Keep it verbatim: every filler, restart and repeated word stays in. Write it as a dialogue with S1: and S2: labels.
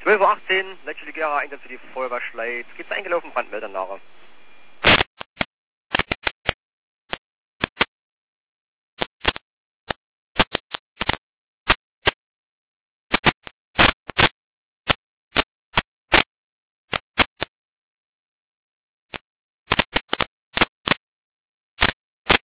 S1: zwölf Uhr achtzehn, Letzte Ligera, Einsatz für die Feuerwehr Schleiz. Geht's eingelaufen, Brandmelder nachher.